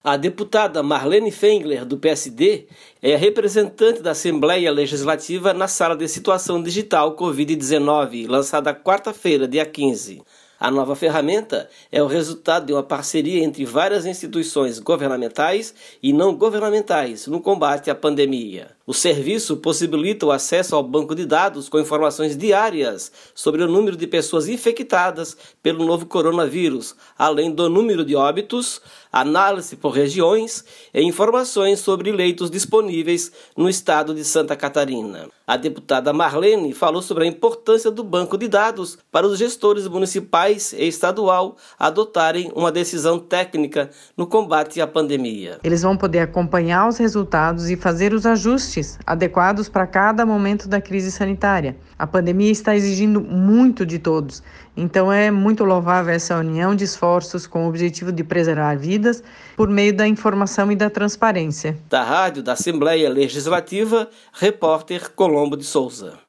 A deputada Marlene Fengler, do PSD, é a representante da Assembleia Legislativa na Sala de Situação Digital Covid-19, lançada quarta-feira, dia 15. A nova ferramenta é o resultado de uma parceria entre várias instituições governamentais e não governamentais no combate à pandemia. O serviço possibilita o acesso ao banco de dados com informações diárias sobre o número de pessoas infectadas pelo novo coronavírus, além do número de óbitos, análise por regiões e informações sobre leitos disponíveis no estado de Santa Catarina. A deputada Marlene falou sobre a importância do banco de dados para os gestores municipais e estadual adotarem uma decisão técnica no combate à pandemia. Eles vão poder acompanhar os resultados e fazer os ajustes adequados para cada momento da crise sanitária. A pandemia está exigindo muito de todos, então é muito louvável essa união de esforços com o objetivo de preservar vidas por meio da informação e da transparência. Da Rádio da Assembleia Legislativa, repórter Colombo de Souza.